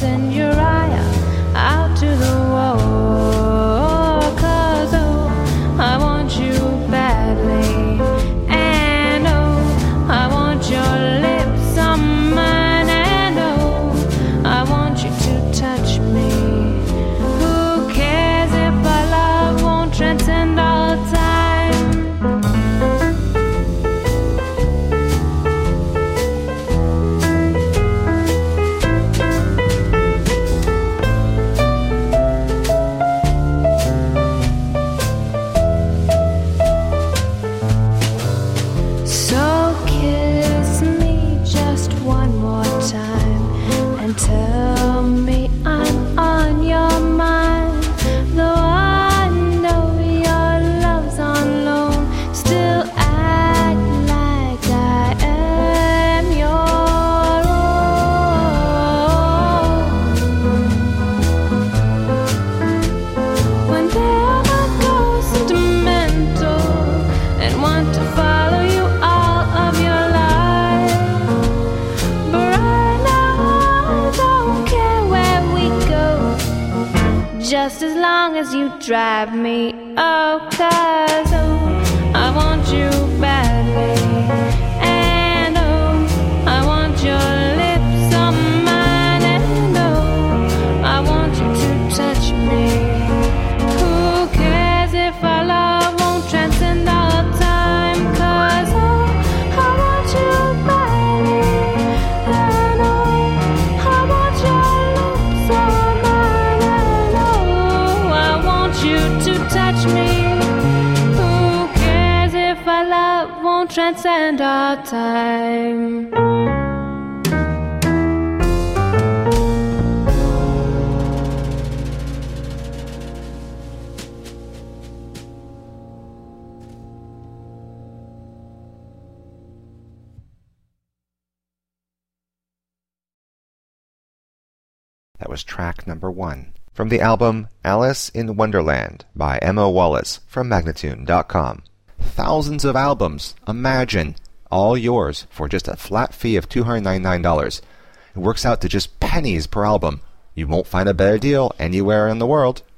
send Uriah out to the war, 'cause oh, I want you badly, and oh, I want your lips on mine, and oh, I want you to touch me. Who cares if our love won't transcend all time? So kiss me just one more time and tell me I'm on your mind. Though I know your love's on loan, still act like I am your own. When they're go sentimental and want to follow you all of your life, but right now I don't care where we go, just as long as you drive me. Oh, 'cause oh, I want you badly, and oh, I want your lips on mine, and oh, I want you to touch me. Who cares if our love won't transcend all time? 'Cause oh, I want you badly, and oh, I want your lips on mine, and oh, I want you to touch me. Who cares if our love won't transcend all time? That was track number 1 from the album Alice in Wonderland by Emma Wallace from Magnatune.com. Thousands of albums, imagine, all yours for just a flat fee of $299. It works out to just pennies per album. You won't find a better deal anywhere in the world.